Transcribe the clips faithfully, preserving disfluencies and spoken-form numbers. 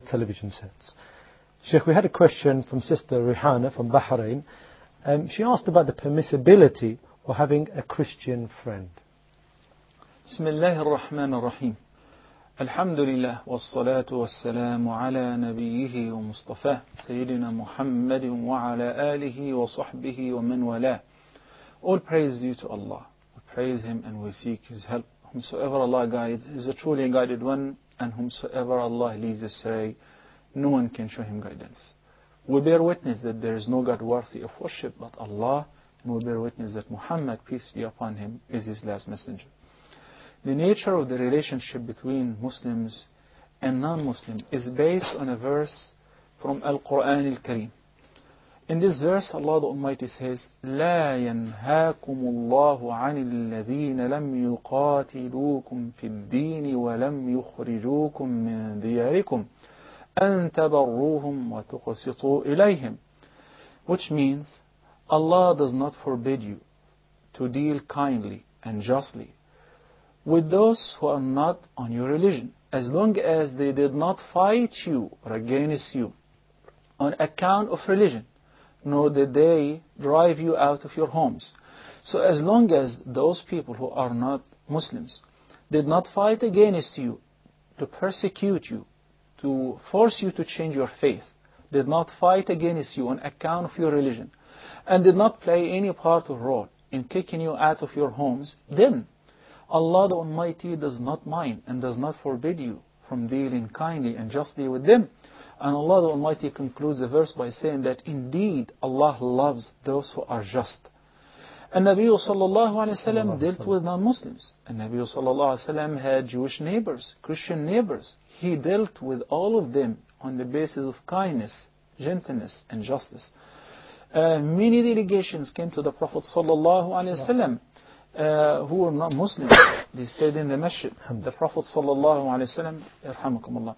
television sets. Sheikh, we had a question from Sister Rihana from Bahrain. Um, she asked about the permissibility of having a Christian friend. Bismillah ar-Rahman ar-Rahim. Alhamdulillah wassalatu wassalamu ala nabiyyihi wa mustafa Sayyidina Muhammadin wa ala alihi wa sahbihi wa man wala. All praise due to Allah. We praise Him and we seek His help. Whomsoever Allah guides is a truly guided one, and whomsoever Allah leaves astray, no one can show him guidance. We bear witness that there is no God worthy of worship but Allah, and we bear witness that Muhammad, peace be upon him, is His last messenger. The nature of the relationship between Muslims and non-Muslims is based on a verse from Al-Quran Al-Kareem. In this verse, Allah the Almighty says, لا ينهاكم الله عن الذين لم يقاتلوكم في الدين ولم يخرجوكم من دياركم أن تبروهم وتقسطوا إليهم. Which means, Allah does not forbid you to deal kindly and justly with those who are not on your religion, as long as they did not fight you or against you on account of religion, nor did they drive you out of your homes. So as long as those people who are not Muslims did not fight against you to persecute you, to force you to change your faith, did not fight against you on account of your religion, and did not play any part or role in kicking you out of your homes, then Allah the Almighty does not mind and does not forbid you from dealing kindly and justly with them. And Allah the Almighty concludes the verse by saying that indeed Allah loves those who are just. And Nabi sallallahu alayhi wa sallam dealt with non-Muslims. And Nabi sallallahu alayhi wa sallam had Jewish neighbors, Christian neighbors. He dealt with all of them on the basis of kindness, gentleness and justice. Uh, many delegations came to the Prophet sallallahu alayhi wa sallam uh, who were not Muslims. They stayed in the masjid. The Prophet sallallahu alayhi wa sallam, yarhamukumullah,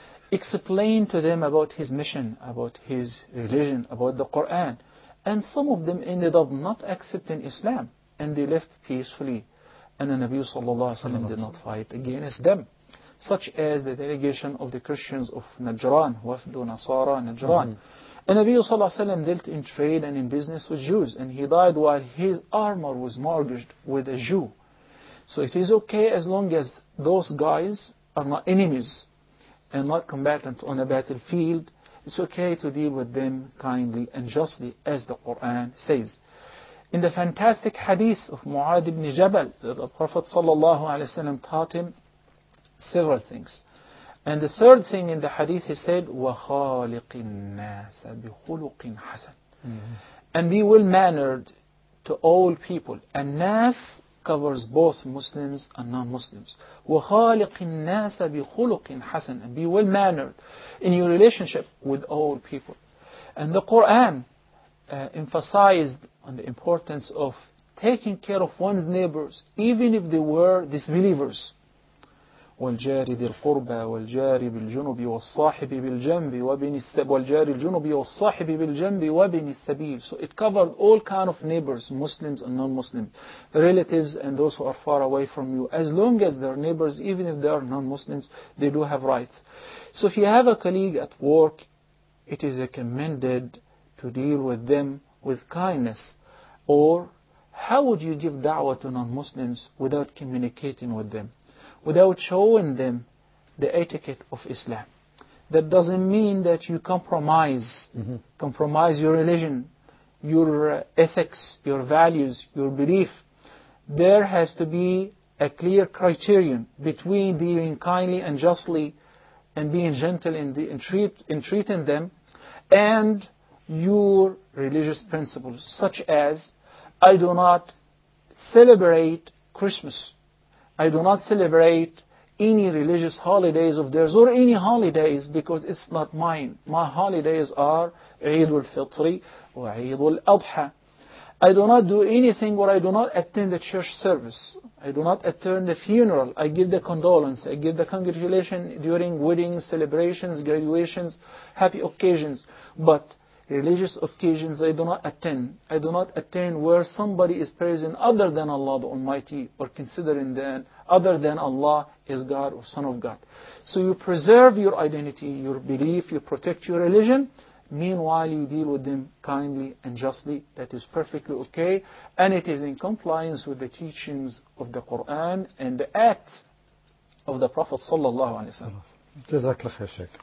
explained to them about his mission, about his religion, about the Quran. And some of them ended up not accepting Islam, and they left peacefully. And the Nabi sallallahu alaihi wasallam did not fight against them, such as the delegation of the Christians of Najran, Wafdu Nasara Najran. Mm-hmm. And Nabi sallallahu alaihi wasallam dealt in trade and in business with Jews, and he died while his armor was mortgaged with a Jew. So it is okay as long as those guys are not enemies and not combatant on a battlefield. It's okay to deal with them kindly and justly, as the Quran says. In the fantastic hadith of Mu'adh ibn Jabal, the Prophet sallallahu alaihi wasallam taught him several things. And the third thing in the hadith, he said, وَخَالِقِ النَّاسَ بِخُلُقٍ حَسَنٍ. And be well-mannered to all people. And nas covers both Muslims and non-Muslims. وَخَالِقِ النَّاسَ بِخُلُقٍ حَسَنٍ. And be well-mannered in your relationship with all people. And the Quran uh, emphasized on the importance of taking care of one's neighbors, even if they were disbelievers. والجار ذي القربى والجار بالجنب والصاحب بالجنب وابن السبيل والجار الجنب والصاحب بالجنب وابن السبيل. So it covered all kind of neighbors, Muslims and non-Muslims, relatives and those who are far away from you. As long as they're neighbors, even if they are non-Muslims, they do have rights. So if you have a colleague at work, it is recommended to deal with them with kindness. Or how would you give da'wah to non-Muslims without communicating with them, without showing them the etiquette of Islam? That doesn't mean that you compromise, mm-hmm. compromise your religion, your uh, ethics, your values, your belief. There has to be a clear criterion between dealing kindly and justly and being gentle in, the, in, treat, in treating them, and your religious principles, such as, I do not celebrate Christmas. I do not celebrate any religious holidays of theirs or any holidays because it's not mine. My holidays are Eid al-Fitr or Eid al-Adha. I do not do anything where I do not attend the church service. I do not attend the funeral. I give the condolence. I give the congratulation during weddings, celebrations, graduations, happy occasions. But religious occasions I do not attend. I do not attend where somebody is praising other than Allah the Almighty, or considering that other than Allah is God or Son of God. So you preserve your identity, your belief, you protect your religion. Meanwhile, you deal with them kindly and justly. That is perfectly okay. And it is in compliance with the teachings of the Quran and the acts of the Prophet sallallahu alaihi wasallam. Jazakallah khair, Sheikh.